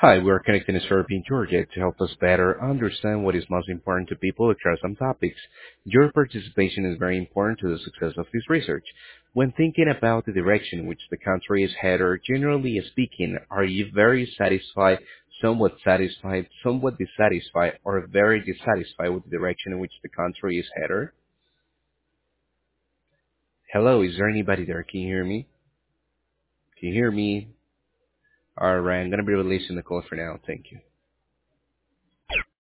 Hi, we're connecting a Serbian Georgia to help us better understand what is most important to people across some topics. Your participation is very important to the success of this research. When thinking about the direction in which the country is headed, generally speaking, are you very satisfied, somewhat dissatisfied, or very dissatisfied with the direction in which the country is headed? Hello, is there anybody there? Can you hear me? Can you hear me? Alright, I'm gonna be releasing the call for now. Thank you.